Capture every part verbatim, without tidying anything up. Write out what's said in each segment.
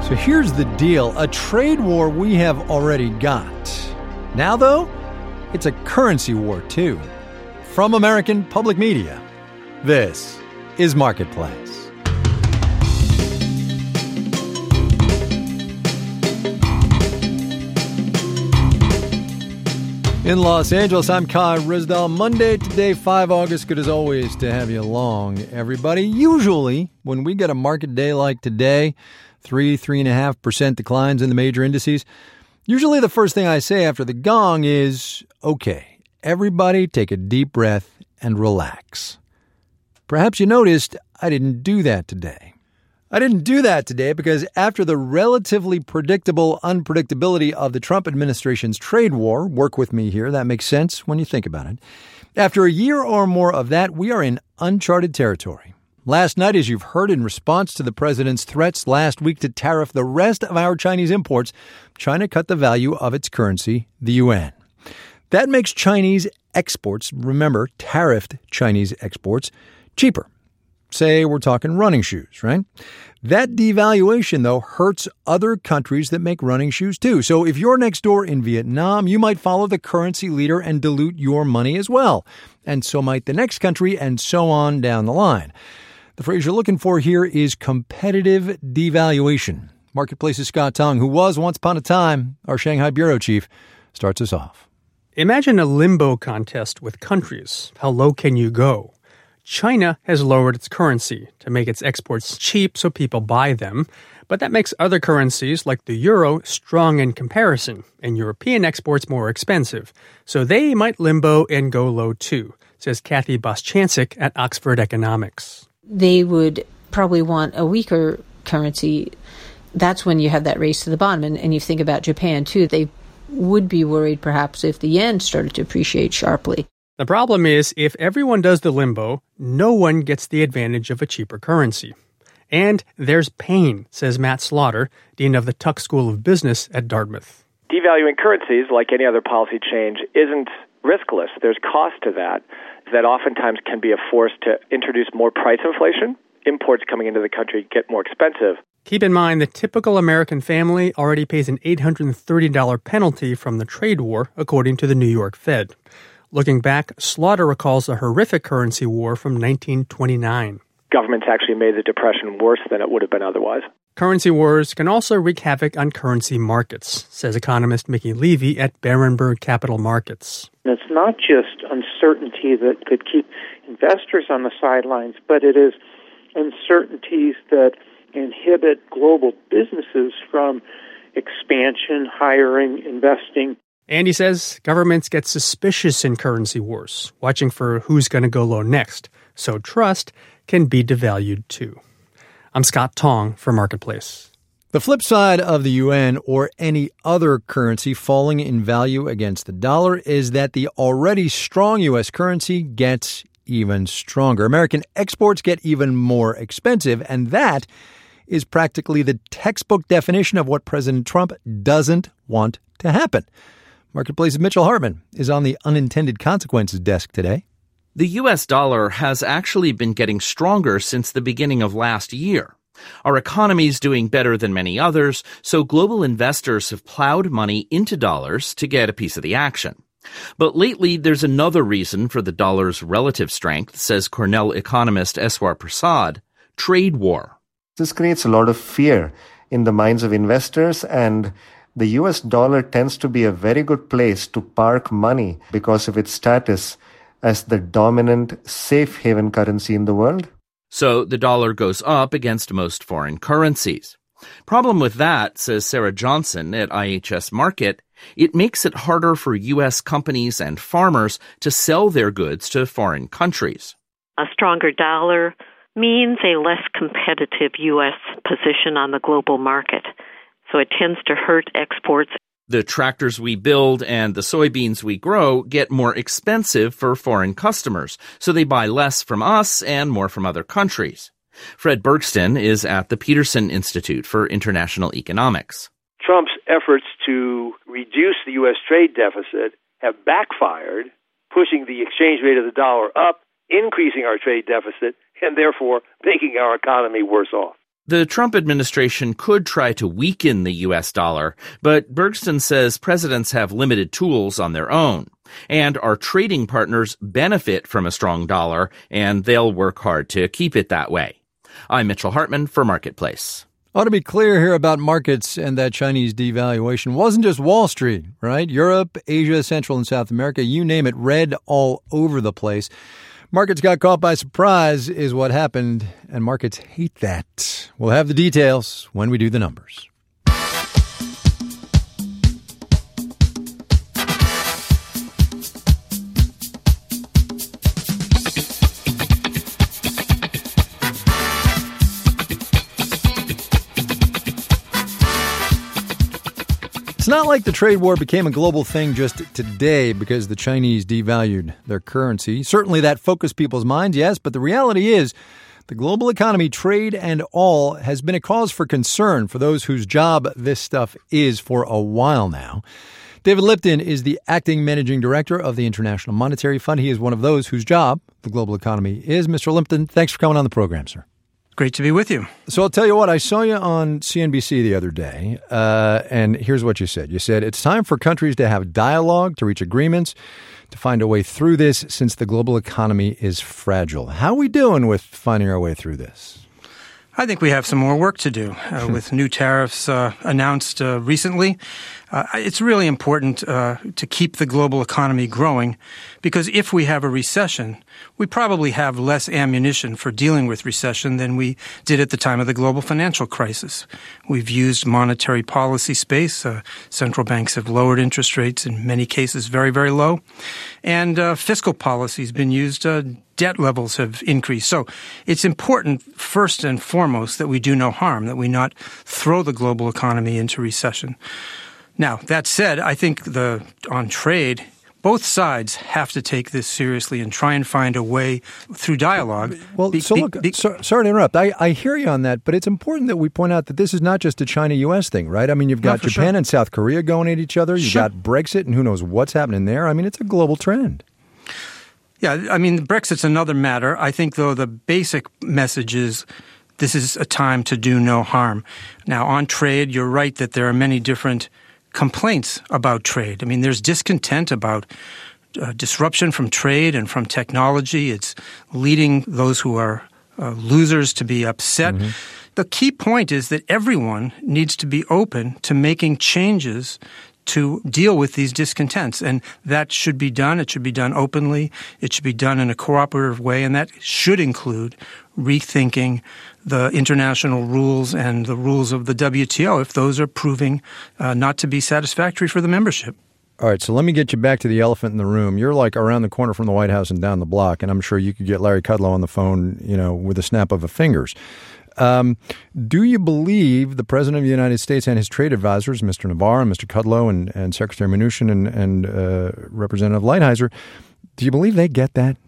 So here's the deal. A trade war we have already got. Now, though, it's a currency war, too. From American Public Media, this is Marketplace. In Los Angeles, I'm Kai Ryssdal. Monday, today, the fifth of August. Good as always to have you along, everybody. Usually, when we get a market day like today, three, three and a half percent declines in the major indices, usually the first thing I say after the gong is, okay, everybody take a deep breath and relax. Perhaps you noticed I didn't do that today. I didn't do that today because after the relatively predictable unpredictability of the Trump administration's trade war, work with me here, that makes sense when you think about it. After a year or more of that, we are in uncharted territory. Last night, as you've heard, in response to the president's threats last week to tariff the rest of our Chinese imports, China cut the value of its currency, the yuan. That makes Chinese exports, remember, tariffed Chinese exports, cheaper. Say we're talking running shoes, right? That devaluation, though, hurts other countries that make running shoes, too. So if you're next door in Vietnam, you might follow the currency leader and dilute your money as well. And so might the next country, and so on down the line. The phrase you're looking for here is competitive devaluation. Marketplace's Scott Tong, who was once upon a time our Shanghai bureau chief, starts us off. Imagine a limbo contest with countries. How low can you go? China has lowered its currency to make its exports cheap so people buy them, but that makes other currencies like the euro strong in comparison and European exports more expensive. So they might limbo and go low too, says Kathy Bostjancic at Oxford Economics. They would probably want a weaker currency. That's when you have that race to the bottom. And, and you think about Japan, too. They would be worried, perhaps, if the yen started to appreciate sharply. The problem is, if everyone does the limbo, no one gets the advantage of a cheaper currency. And there's pain, says Matt Slaughter, dean of the Tuck School of Business at Dartmouth. Devaluing currencies, like any other policy change, isn't riskless. There's cost to that. That oftentimes can be a force to introduce more price inflation. Imports coming into the country get more expensive. Keep in mind the typical American family already pays an eight hundred thirty dollars penalty from the trade war, according to the New York Fed. Looking back, Slaughter recalls a horrific currency war from nineteen twenty-nine. Governments actually made the Depression worse than it would have been otherwise. Currency wars can also wreak havoc on currency markets, says economist Mickey Levy at Berenberg Capital Markets. It's not just uncertainty that could keep investors on the sidelines, but it is uncertainties that inhibit global businesses from expansion, hiring, investing. And he says governments get suspicious in currency wars, watching for who's going to go low next. So trust can be devalued too. I'm Scott Tong for Marketplace. The flip side of the yuan or any other currency falling in value against the dollar is that the already strong U S currency gets even stronger. American exports get even more expensive, and that is practically the textbook definition of what President Trump doesn't want to happen. Marketplace's Mitchell Hartman is on the unintended consequences desk today. The U S dollar has actually been getting stronger since the beginning of last year. Our economy's doing better than many others, so global investors have plowed money into dollars to get a piece of the action. But lately, there's another reason for the dollar's relative strength, says Cornell economist Eswar Prasad: trade war. This creates a lot of fear in the minds of investors, and the U S dollar tends to be a very good place to park money because of its status as the dominant safe haven currency in the world. So the dollar goes up against most foreign currencies. Problem with that, says Sarah Johnson at I H S Markit, it makes it harder for U S companies and farmers to sell their goods to foreign countries. A stronger dollar means a less competitive U S position on the global market. So it tends to hurt exports. The tractors we build and the soybeans we grow get more expensive for foreign customers, so they buy less from us and more from other countries. Fred Bergston is at the Peterson Institute for International Economics. Trump's efforts to reduce the U S trade deficit have backfired, pushing the exchange rate of the dollar up, increasing our trade deficit, and therefore making our economy worse off. The Trump administration could try to weaken the U S dollar, but Bergsten says presidents have limited tools on their own. And our trading partners benefit from a strong dollar, and they'll work hard to keep it that way. I'm Mitchell Hartman for Marketplace. Ought to be clear here about markets and that Chinese devaluation. It wasn't just Wall Street, right? Europe, Asia, Central and South America, you name it, red all over the place. Markets got caught by surprise is what happened, and markets hate that. We'll have the details when we do the numbers. It's not like the trade war became a global thing just today because the Chinese devalued their currency. Certainly that focused people's minds, yes, but the reality is the global economy, trade and all, has been a cause for concern for those whose job this stuff is for a while now. David Lipton is the acting managing director of the International Monetary Fund. He is one of those whose job the global economy is. Mister Lipton, thanks for coming on the program, sir. Great to be with you. So I'll tell you what, I saw you on C N B C the other day, uh, and here's what you said. You said, it's time for countries to have dialogue, to reach agreements, to find a way through this since the global economy is fragile. How are we doing with finding our way through this? I think we have some more work to do uh, with new tariffs uh, announced uh, recently. Uh, it's really important uh, to keep the global economy growing because if we have a recession, we probably have less ammunition for dealing with recession than we did at the time of the global financial crisis. We've used monetary policy space. Uh, central banks have lowered interest rates, in many cases very, very low. And uh, fiscal policy has been used. Uh, debt levels have increased. So it's important, first and foremost, that we do no harm, that we not throw the global economy into recession. Now, that said, I think the on trade, both sides have to take this seriously and try and find a way through dialogue. Well, be, so be, look, be, so, sorry to interrupt. I, I hear you on that, but it's important that we point out that this is not just a China-U S thing, right? I mean, you've got no, Japan sure. and South Korea going at each other. You've Sure. got Brexit and who knows what's happening there. I mean, it's a global trend. Yeah, I mean, Brexit's another matter. I think, though, the basic message is this is a time to do no harm. Now, on trade, you're right that there are many different complaints about trade. I mean, there's discontent about uh, disruption from trade and from technology. It's leading those who are uh, losers to be upset. Mm-hmm. The key point is that everyone needs to be open to making changes to deal with these discontents. And that should be done. It should be done openly. It should be done in a cooperative way. And that should include rethinking the international rules and the rules of the W T O if those are proving uh, not to be satisfactory for the membership. All right, so let me get you back to the elephant in the room. You're like around the corner from the White House and down the block, and I'm sure you could get Larry Kudlow on the phone, you know, with a snap of a fingers. Um, do you believe the President of the United States and his trade advisors, Mister Navarro, Mister Kudlow, and, and Secretary Mnuchin and, and uh, Representative Lighthizer, do you believe they get that?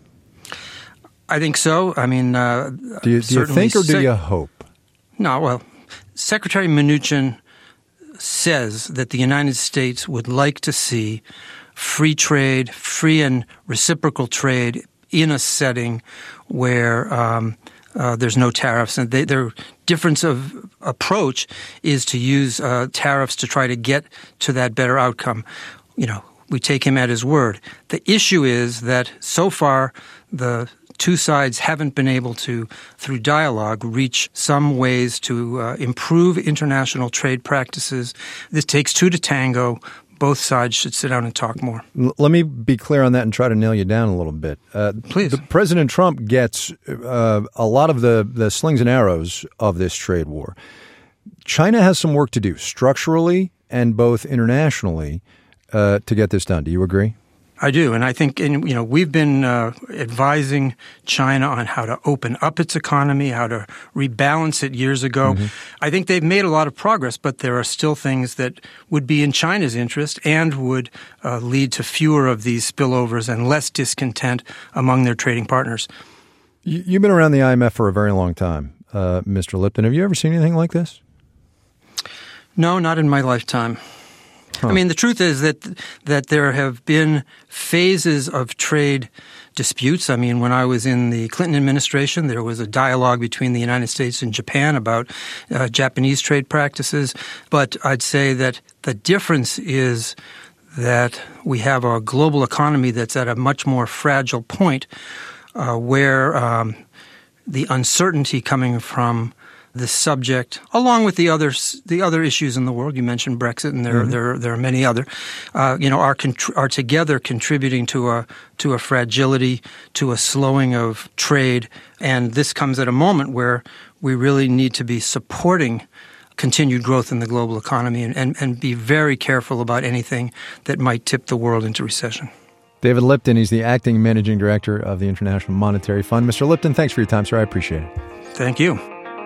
I think so. I mean, uh, do you, do you think or do sec- you hope? No, well, Secretary Mnuchin says that the United States would like to see free trade, free and reciprocal trade in a setting where um, Uh, there's no tariffs, and they, their difference of approach is to use uh, tariffs to try to get to that better outcome. You know, we take him at his word. The issue is that so far the two sides haven't been able to, through dialogue, reach some ways to uh, improve international trade practices. This takes two to tango. Both sides should sit down and talk more. L- let me be clear on that and try to nail you down a little bit. Uh, Please. The President Trump gets uh, a lot of the, the slings and arrows of this trade war. China has some work to do structurally and both internationally uh, to get this done. Do you agree? I do, and I think, and, you know, we've been uh, advising China on how to open up its economy, how to rebalance it years ago. Mm-hmm. I think they've made a lot of progress, but there are still things that would be in China's interest and would uh, lead to fewer of these spillovers and less discontent among their trading partners. You've been around the I M F for a very long time, uh, Mister Lipton. Have you ever seen anything like this? No, not in my lifetime. Huh. I mean, the truth is that that there have been phases of trade disputes. I mean, when I was in the Clinton administration, there was a dialogue between the United States and Japan about uh, Japanese trade practices. But I'd say that the difference is that we have a global economy that's at a much more fragile point uh, where um, the uncertainty coming from this subject, along with the other the other issues in the world, you mentioned Brexit, and there mm-hmm. there there are many other, uh, you know, are contr- are together contributing to a to a fragility, to a slowing of trade, and this comes at a moment where we really need to be supporting continued growth in the global economy and, and, and be very careful about anything that might tip the world into recession. David Lipton, he's the acting managing director of the International Monetary Fund. Mister Lipton, thanks for your time, sir. I appreciate it. Thank you.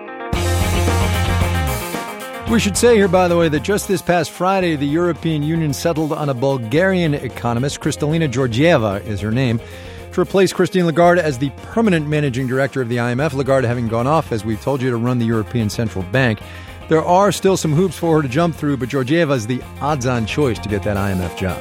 We should say here, by the way, that just this past Friday, the European Union settled on a Bulgarian economist. Kristalina Georgieva is her name, to replace Christine Lagarde as the permanent managing director of the I M F, Lagarde having gone off, as we've told you, to run the European Central Bank. There are still some hoops for her to jump through, but Georgieva is the odds-on choice to get that I M F job.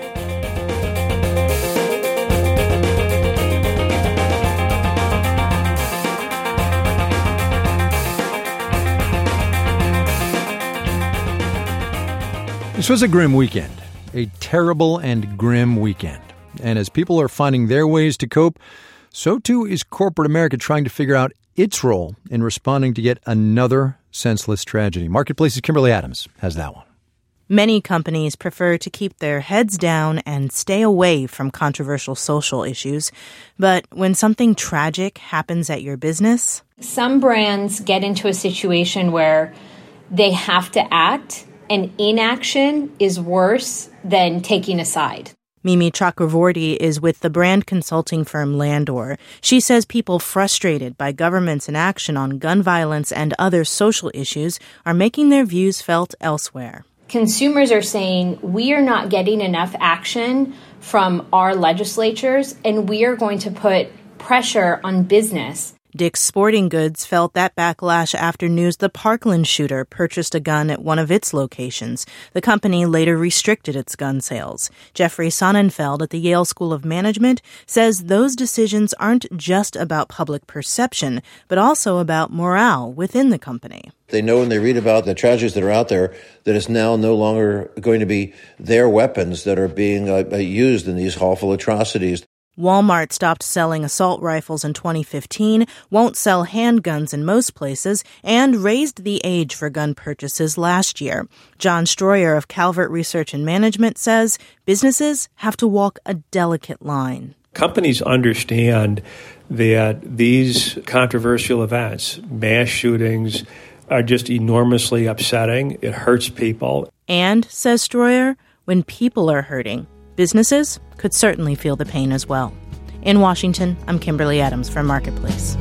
This was a grim weekend, a terrible and grim weekend. And as people are finding their ways to cope, so too is corporate America trying to figure out its role in responding to yet another senseless tragedy. Marketplace's Kimberly Adams has that one. Many companies prefer to keep their heads down and stay away from controversial social issues. But when something tragic happens at your business, some brands get into a situation where they have to act, and inaction is worse than taking a side. Mimi Chakravorty is with the brand consulting firm Landor. She says people frustrated by government's inaction on gun violence and other social issues are making their views felt elsewhere. Consumers are saying, we are not getting enough action from our legislatures, and we are going to put pressure on business. Dick's Sporting Goods felt that backlash after news the Parkland shooter purchased a gun at one of its locations. The company later restricted its gun sales. Jeffrey Sonnenfeld at the Yale School of Management says those decisions aren't just about public perception, but also about morale within the company. They know when they read about the tragedies that are out there that it's now no longer going to be their weapons that are being uh, used in these awful atrocities. Walmart stopped selling assault rifles in twenty fifteen, won't sell handguns in most places, and raised the age for gun purchases last year. John Stroyer of Calvert Research and Management says businesses have to walk a delicate line. Companies understand that these controversial events, mass shootings, are just enormously upsetting. It hurts people. And, says Stroyer, when people are hurting, businesses could certainly feel the pain as well. In Washington, I'm Kimberly Adams for Marketplace.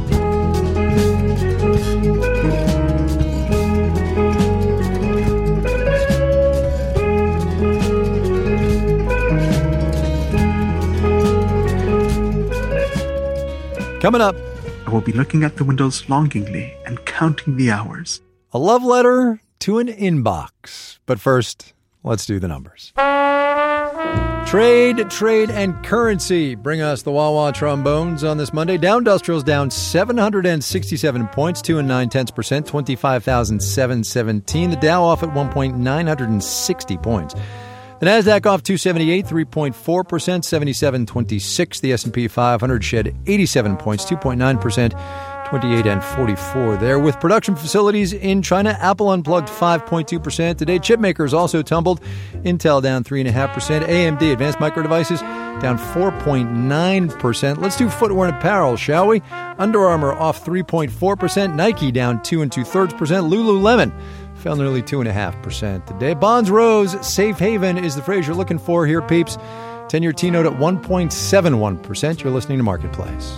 Coming up, I will be looking at the windows longingly and counting the hours. A love letter to an inbox. But first, let's do the numbers. Trade, trade, and currency bring us the Wawa trombones on this Monday. Dow Industrials down seven hundred sixty-seven points, two and nine tenths percent, twenty-five thousand seven hundred seventeen. The Dow off at one point nine six zero points. The Nasdaq off two seventy-eight, three point four percent, seventy-seven twenty-six. The S and P five hundred shed eighty-seven points, two point nine percent, twenty-eight and forty-four there. With production facilities in China, Apple unplugged five point two percent today. Chip makers also tumbled. Intel down three point five percent. A M D, Advanced Micro Devices, down four point nine percent. Let's do footwear and apparel, shall we? Under Armour off three point four percent. Nike down two and two-thirds percent. Lululemon fell nearly two point five percent today. Bonds rose. Safe haven is the phrase you're looking for here, peeps. ten-year T-note at one point seven one percent. You're listening to Marketplace.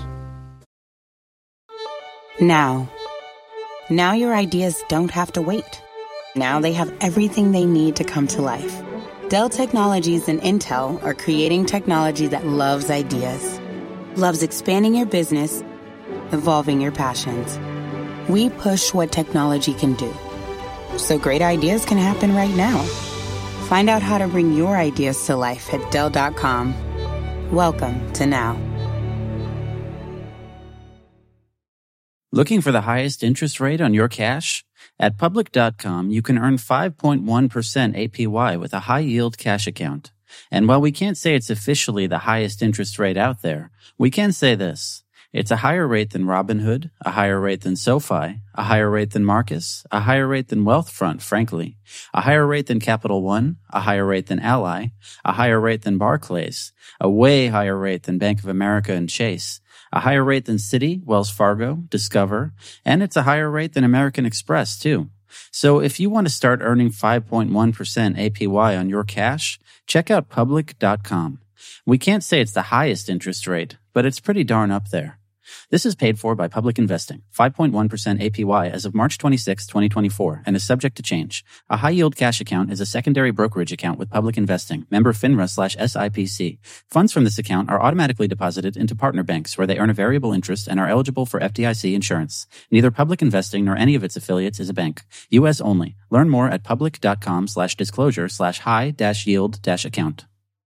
Now. Now your ideas don't have to wait. Now they have everything they need to come to life. Dell Technologies and Intel are creating technology that loves ideas. Loves expanding your business, evolving your passions. We push what technology can do, so great ideas can happen right now. Find out how to bring your ideas to life at Dell dot com. Welcome to Now. Looking for the highest interest rate on your cash? At Public dot com, you can earn five point one percent A P Y with a high-yield cash account. And while we can't say it's officially the highest interest rate out there, we can say this. It's a higher rate than Robinhood, a higher rate than SoFi, a higher rate than Marcus, a higher rate than Wealthfront, frankly, a higher rate than Capital One, a higher rate than Ally, a higher rate than Barclays, a way higher rate than Bank of America and Chase, a higher rate than Citi, Wells Fargo, Discover, and it's a higher rate than American Express, too. So if you want to start earning five point one percent A P Y on your cash, check out Public dot com. We can't say it's the highest interest rate, but it's pretty darn up there. This is paid for by Public Investing, five point one percent A P Y as of March twenty-sixth, twenty twenty-four, and is subject to change. A high-yield cash account is a secondary brokerage account with Public Investing, member FINRA slash S I P C. Funds from this account are automatically deposited into partner banks where they earn a variable interest and are eligible for F D I C insurance. Neither Public Investing nor any of its affiliates is a bank. U S only. Learn more at Public dot com slash disclosure slash high dash yield dash account.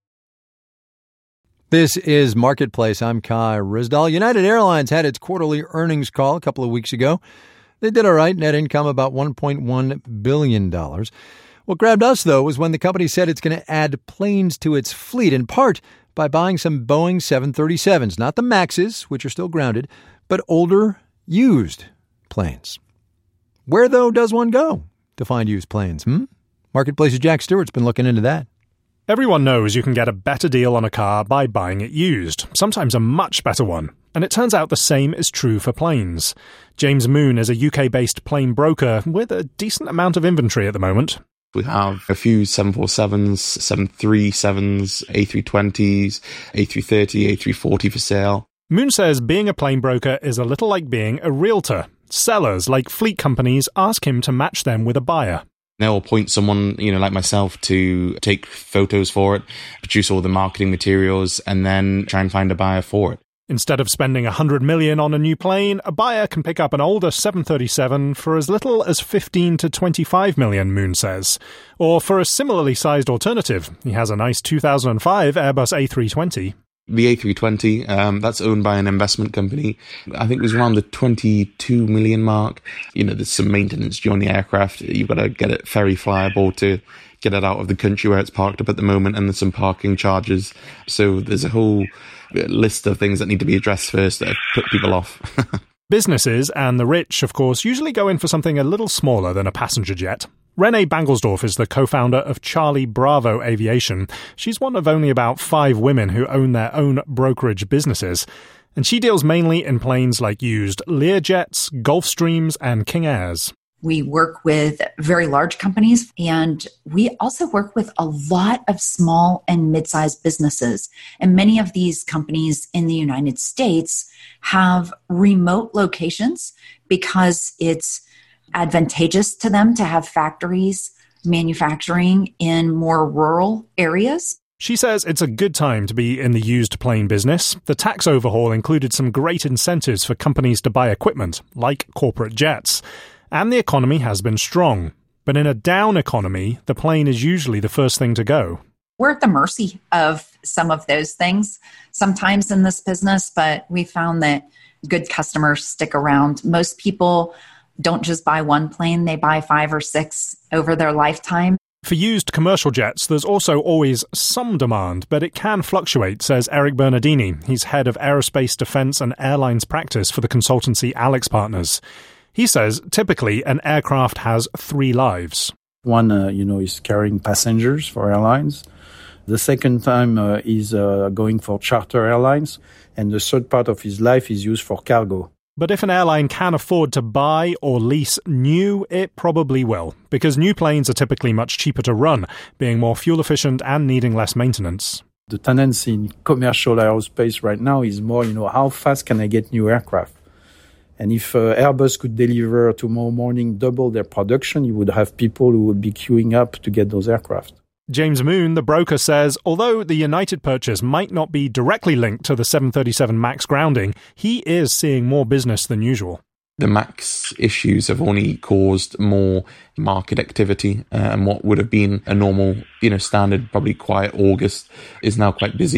This is Marketplace. I'm Kai Ryssdal. United Airlines had its quarterly earnings call a couple of weeks ago. They did all right. Net income about one point one billion dollars. What grabbed us, though, was when the company said it's going to add planes to its fleet, in part by buying some Boeing seven thirty-sevens, not the Maxes, which are still grounded, but older, used planes. Where, though, does one go to find used planes? Hmm? Marketplace's Jack Stewart's been looking into that. Everyone knows you can get a better deal on a car by buying it used, sometimes a much better one. And it turns out the same is true for planes. James Moon is a U K-based plane broker with a decent amount of inventory at the moment. We have a few seven forty-sevens, seven thirty-sevens, A three twenties, A three thirty, A three forty for sale. Moon says being a plane broker is a little like being a realtor. Sellers, like fleet companies, ask him to match them with a buyer. They'll appoint someone, you know, like myself to take photos for it, produce all the marketing materials, and then try and find a buyer for it. Instead of spending one hundred million dollars on a new plane, a buyer can pick up an older seven thirty-seven for as little as fifteen to twenty-five million dollars, Moon says. Or for a similarly sized alternative, he has a nice two thousand five Airbus A three twenty. The A three twenty, um, that's owned by an investment company. I think it was around the twenty-two million mark. You know, there's some maintenance due on the aircraft. You've got to get it ferry flyable to get it out of the country where it's parked up at the moment, and there's some parking charges. So there's a whole list of things that need to be addressed first that put people off. Businesses and the rich, of course, usually go in for something a little smaller than a passenger jet. Renee Bangelsdorf is the co-founder of Charlie Bravo Aviation. She's one of only about five women who own their own brokerage businesses. And she deals mainly in planes like used Learjets, Gulfstreams, and King Airs. We work with very large companies, and we also work with a lot of small and mid-sized businesses. And many of these companies in the United States have remote locations because it's advantageous to them to have factories manufacturing in more rural areas. She says it's a good time to be in the used plane business. The tax overhaul included some great incentives for companies to buy equipment, like corporate jets. And the economy has been strong. But in a down economy, the plane is usually the first thing to go. We're at the mercy of some of those things sometimes in this business, but we found that good customers stick around. Most people don't just buy one plane, they buy five or six over their lifetime. For used commercial jets, there's also always some demand, but it can fluctuate, says Eric Bernardini. He's head of aerospace, defense, and airlines practice for the consultancy AlixPartners. He says typically an aircraft has three lives. One, uh, you know, is carrying passengers for airlines. The second time uh, is uh, going for charter airlines. And the third part of his life is used for cargo. But if an airline can afford to buy or lease new, it probably will, because new planes are typically much cheaper to run, being more fuel efficient and needing less maintenance. The tendency in commercial aerospace right now is more, you know, how fast can I get new aircraft? And if uh, Airbus could deliver tomorrow morning double their production, you would have people who would be queuing up to get those aircraft. James Moon, the broker, says although the United purchase might not be directly linked to the seven thirty-seven MAX grounding, he is seeing more business than usual. The MAX issues have only caused more market activity, uh, and what would have been a normal, you know, standard, probably quiet August is now quite busy.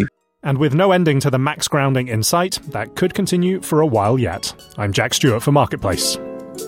And with no ending to the max grounding in sight, that could continue for a while yet. I'm Jack Stewart for Marketplace.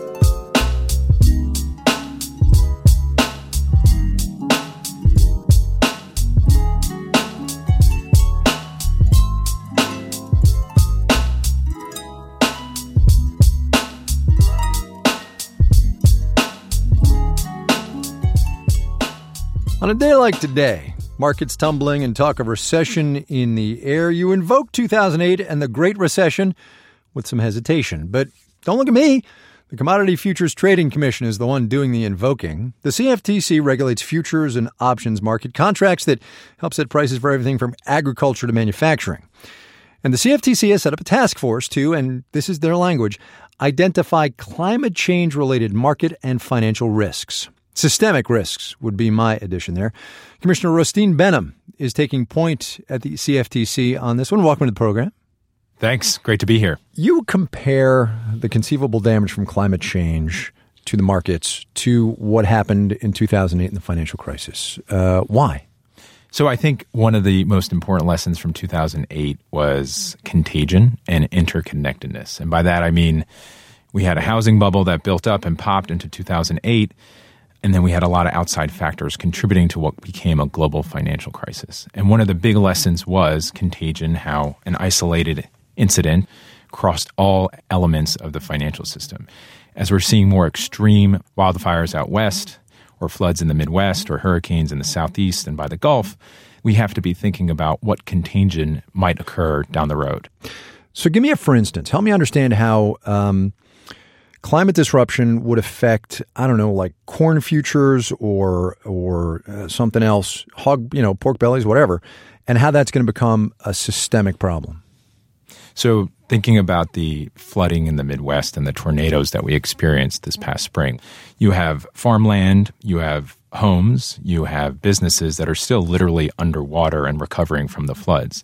On a day like today, markets tumbling and talk of recession in the air, you invoke two thousand eight and the Great Recession with some hesitation. But don't look at me. The Commodity Futures Trading Commission is the one doing the invoking. The C F T C regulates futures and options market contracts that help set prices for everything from agriculture to manufacturing. And the C F T C has set up a task force to, and this is their language, identify climate change-related market and financial risks. Systemic risks would be my addition there. Commissioner Rostin Behnam is taking point at the C F T C on this one. Welcome to the program. Thanks. Great to be here. You compare the conceivable damage from climate change to the markets to what happened in two thousand eight in the financial crisis. Uh, why? So I think one of the most important lessons from two thousand eight was contagion and interconnectedness. And by that, I mean we had a housing bubble that built up and popped into two thousand eight. And then we had a lot of outside factors contributing to what became a global financial crisis. And one of the big lessons was contagion, how an isolated incident crossed all elements of the financial system. As we're seeing more extreme wildfires out west, or floods in the Midwest, or hurricanes in the Southeast and by the Gulf, we have to be thinking about what contagion might occur down the road. So give me a for instance. Help me understand how um, climate disruption would affect, I don't know, like corn futures or or uh, something else, hog, you know, pork bellies, whatever, and how that's going to become a systemic problem. So thinking about the flooding in the Midwest and the tornadoes that we experienced this past spring, you have farmland, you have homes, you have businesses that are still literally underwater and recovering from the floods.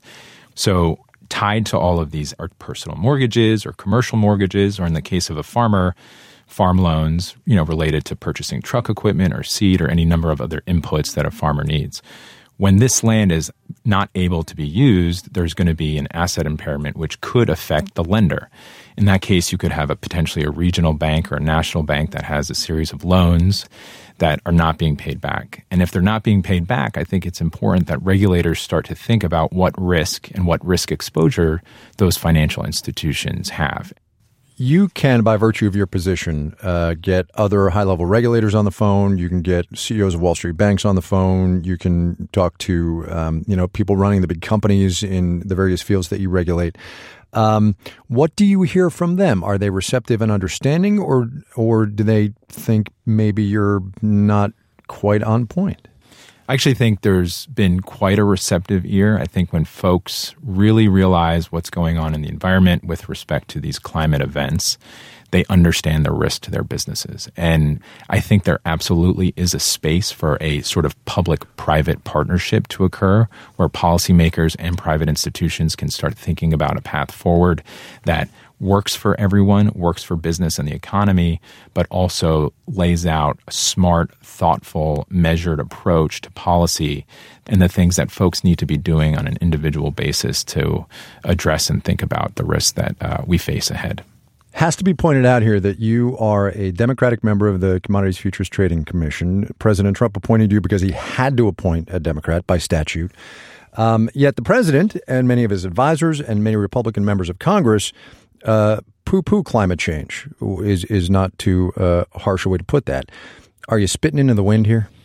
So tied to all of these are personal mortgages or commercial mortgages, or in the case of a farmer, farm loans, you know, related to purchasing truck equipment or seed or any number of other inputs that a farmer needs. When this land is not able to be used, there's going to be an asset impairment which could affect the lender. In that case, you could have a potentially a regional bank or a national bank that has a series of loans that are not being paid back. And if they're not being paid back, I think it's important that regulators start to think about what risk and what risk exposure those financial institutions have. You can, by virtue of your position, uh, get other high-level regulators on the phone. You can get C E Os of Wall Street banks on the phone. You can talk to, um, you know, people running the big companies in the various fields that you regulate. Um, what do you hear from them? Are they receptive and understanding, or or do they think maybe you're not quite on point? I actually think there's been quite a receptive ear. I think when folks really realize what's going on in the environment with respect to these climate events, they understand the risk to their businesses. And I think there absolutely is a space for a sort of public-private partnership to occur where policymakers and private institutions can start thinking about a path forward that works for everyone, works for business and the economy, but also lays out a smart, thoughtful, measured approach to policy and the things that folks need to be doing on an individual basis to address and think about the risks that uh, we face ahead. Has to be pointed out here that you are a Democratic member of the Commodities Futures Trading Commission. President Trump appointed you because he had to appoint a Democrat by statute. Um, yet the president and many of his advisors and many Republican members of Congress uh, poo-poo climate change is is not too uh, harsh a way to put that. Are you spitting into the wind here?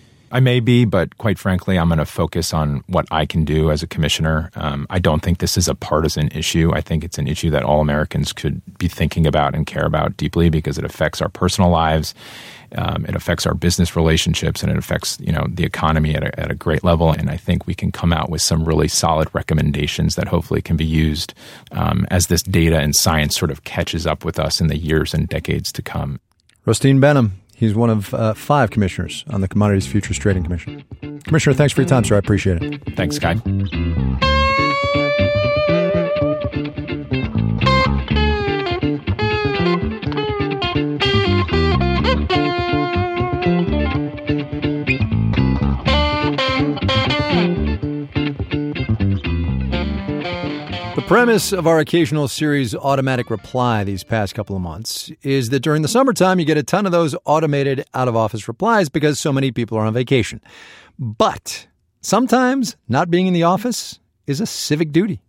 I may be, but quite frankly, I'm going to focus on what I can do as a commissioner. Um, I don't think this is a partisan issue. I think it's an issue that all Americans could be thinking about and care about deeply because it affects our personal lives, um, it affects our business relationships, and it affects, you know, the economy at a, at a great level. And I think we can come out with some really solid recommendations that hopefully can be used um, as this data and science sort of catches up with us in the years and decades to come. Rostin Behnam. He's one of uh, five commissioners on the Commodities Futures Trading Commission. Commissioner, thanks for your time, sir. I appreciate it. Thanks, Guy. premise of our occasional series, Automatic Reply, these past couple of months is that during the summertime, you get a ton of those automated out-of-office replies because so many people are on vacation. But sometimes not being in the office is a civic duty.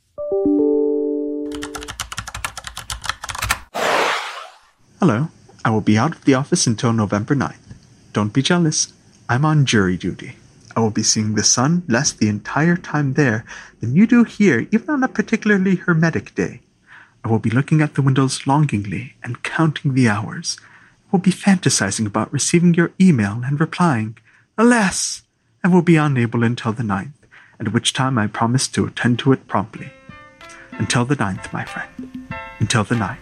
Hello. I will be out of the office until November ninth. Don't be jealous. I'm on jury duty. I will be seeing the sun less the entire time there than you do here, even on a particularly hermetic day. I will be looking at the windows longingly and counting the hours. I will be fantasizing about receiving your email and replying. Alas! I will be unable until the ninth, at which time I promise to attend to it promptly. Until the ninth, my friend. Until the ninth.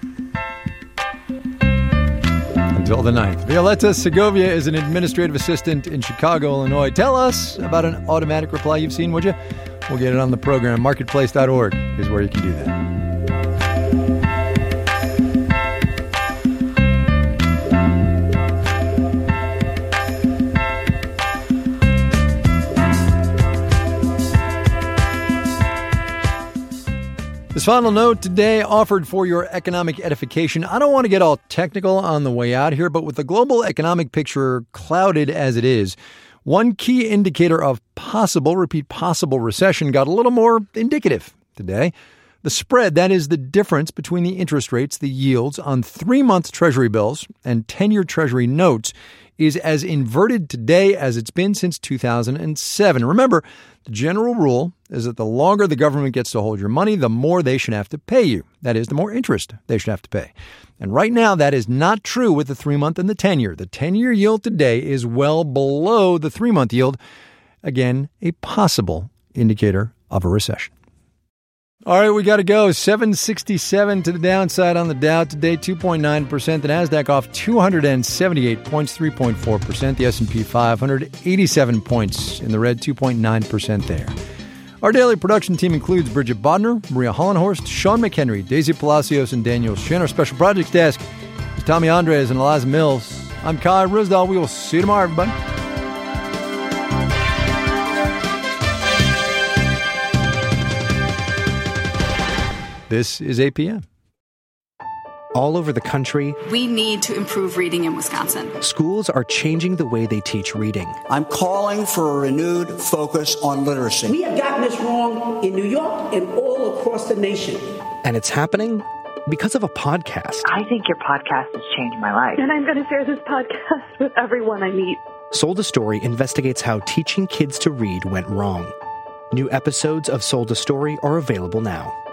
Until the ninth. Violetta Segovia is an administrative assistant in Chicago, Illinois. Tell us about an automatic reply you've seen, would you? We'll get it on the program. Marketplace dot org is where you can do that. This final note today offered for your economic edification. I don't want to get all technical on the way out here, but with the global economic picture clouded as it is, one key indicator of possible, repeat, possible recession got a little more indicative today. The spread, that is the difference between the interest rates, the yields on three-month Treasury bills and ten-year Treasury notes, is as inverted today as it's been since two thousand seven. Remember, the general rule is that the longer the government gets to hold your money, the more they should have to pay you. That is, the more interest they should have to pay. And right now, that is not true with the three-month and the ten-year. The ten-year yield today is well below the three-month yield. Again, a possible indicator of a recession. All right, we got to go. seven sixty-seven to the downside on the Dow today, two point nine percent. The Nasdaq off two hundred seventy-eight points, three point four percent. The S and P five hundred eighty-seven points in the red, two point nine percent there. Our daily production team includes Bridget Bodner, Maria Hollenhorst, Sean McHenry, Daisy Palacios, and Daniel Shin. Our special projects desk is Tommy Andres and Eliza Mills. I'm Kai Risdall. We will see you tomorrow, everybody. This is A P M. All over the country, we need to improve reading in Wisconsin. Schools are changing the way they teach reading. I'm calling for a renewed focus on literacy. We have gotten this wrong in New York and all across the nation. And it's happening because of a podcast. I think your podcast has changed my life. And I'm going to share this podcast with everyone I meet. Sold a Story investigates how teaching kids to read went wrong. New episodes of Sold a Story are available now.